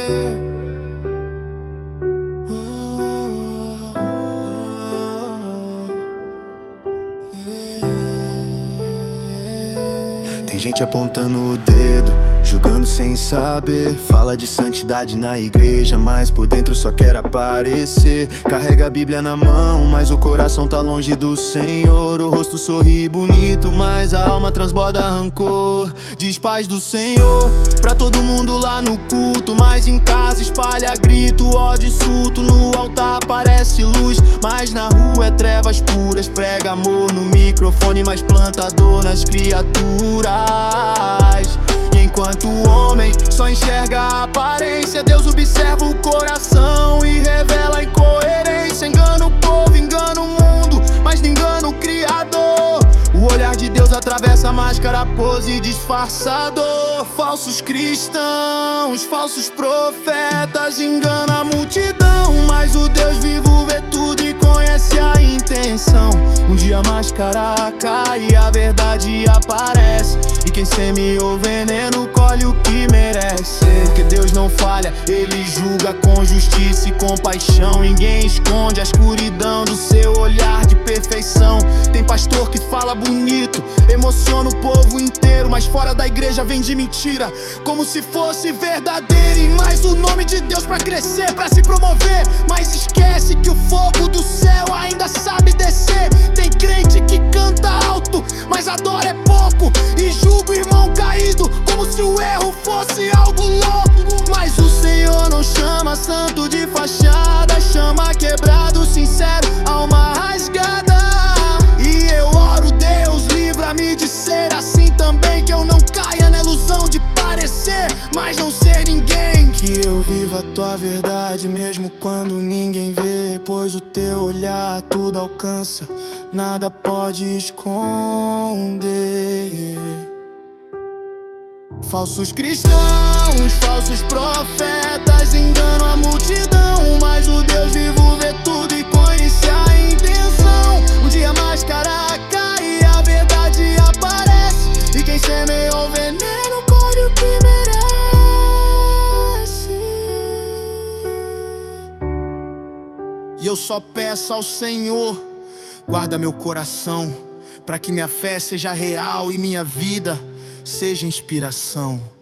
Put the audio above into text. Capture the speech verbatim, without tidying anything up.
Tem gente apontando o dedo, julgando sem saber. Fala de santidade na igreja, mas por dentro só quer aparecer. Carrega a Bíblia na mão, mas o coração tá longe do Senhor. O rosto sorri bonito, mas a alma transborda rancor. Diz paz do Senhor pra todo mundo lá no culto, mas em casa espalha grito, ódio e surto. No altar parece luz, mas na rua é trevas puras. Prega amor no microfone, mas planta dor nas criaturas. E enquanto o homem só enxerga a aparência, Deus observa o coração e revela a incoerência. Engana o povo, engana o mundo, mas não engana o Criador. O olhar de Deus atravessa a máscara, pose disfarçador. Falsos cristãos, falsos profetas, engana a multidão, mas o Deus vivo vê tudo e conhece a intenção. Um dia a máscara cai e a verdade aparece, e quem semeou veneno colhe o que merece. Porque Deus não falha, Ele julga com justiça e compaixão. Ninguém esconde a escuridão do seu olhar de perfeição. Tem pastor que fala bonito, emociona o povo inteiro, mas fora da igreja vende mentira, como se fosse verdadeiro. E mais o nome de Deus pra crescer, pra se promover, mas esquece que o fogo do céu ainda sabe descer. Tem crente que canta alto, mas adora é pouco, e julga o irmão caído como se o erro fosse algo louco. Mas o Senhor não chama santo de fachada, chama quebrado, sincero, alma rasgada. E eu oro, Deus, livra-me de ser assim também, que eu não caia na ilusão de parecer, mas não ser ninguém. Que eu viva a tua verdade mesmo quando ninguém vê, pois o teu olhar tudo alcança, nada pode esconder. Falsos cristãos, falsos profetas, enganam a multidão, mas o Deus vivo vê tudo e conhece a intenção. Um dia a máscara cai e a verdade aparece, e quem semeou veneno colhe o que merece. E eu só peço ao Senhor, guarda meu coração, pra que minha fé seja real e minha vida seja inspiração.